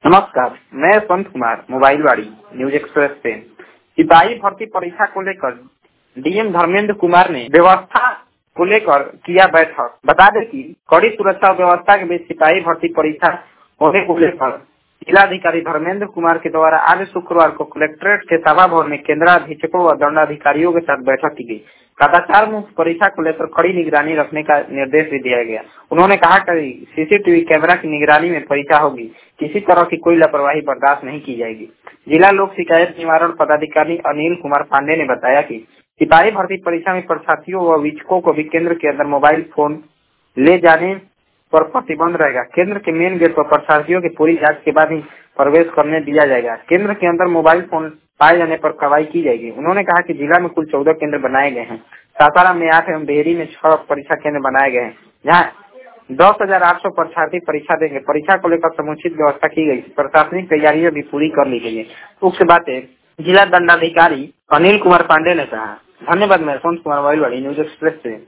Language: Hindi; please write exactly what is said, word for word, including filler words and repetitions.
नमस्कार, मैं संत कुमार मोबाइलवाड़ी न्यूज एक्सप्रेस से। सिपाही भर्ती परीक्षा को लेकर डीएम धर्मेंद्र कुमार ने व्यवस्था को लेकर किया बैठक। बता दें कि कड़ी सुरक्षा व्यवस्था के बीच सिपाही भर्ती परीक्षा होने को लेकर जिलाधिकारी धर्मेंद्र कुमार के द्वारा आज शुक्रवार को कलेक्ट्रेट के सभा भवन में केंद्राधीक्षकों व दंडाधिकारियों के साथ बैठक की गई। कदाचार मुक्त परीक्षा को लेकर कड़ी निगरानी रखने का निर्देश भी दिया गया। उन्होंने कहा कि सीसीटीवी कैमरा की निगरानी में परीक्षा होगी, किसी तरह की कोई लापरवाही बर्दाश्त नहीं की जाएगी। जिला लोक शिकायत निवारण पदाधिकारी अनिल कुमार पांडे ने बताया कि सिपाही भर्ती परीक्षा में परीक्षार्थियों व वीक्षकों को भी केंद्र के अंदर मोबाइल फोन ले जाने पर प्रतिबंध रहेगा। केंद्र के मेन गेट पर परीक्षार्थियों की पूरी जांच के बाद ही प्रवेश करने दिया जाएगा। केंद्र के अंदर मोबाइल फोन पाए जाने पर कार्रवाई की जाएगी। उन्होंने कहा कि जिला में कुल चौदह केंद्र बनाए गए हैं। सासाराम में आठ एवं डेहरी में छह परीक्षा केंद्र बनाए गए हैं, जहाँ दस हजार आठ सौ परीक्षार्थी परीक्षा देंगे। परीक्षा को लेकर समुचित व्यवस्था की गई। प्रशासनिक तैयारियां भी पूरी कर ली गई है। उक्त बातें जिला दंडाधिकारी अनिल कुमार पांडे ने कहा। धन्यवाद। मैं संत कुमार मोबाइलवाड़ी न्यूज एक्सप्रेस से।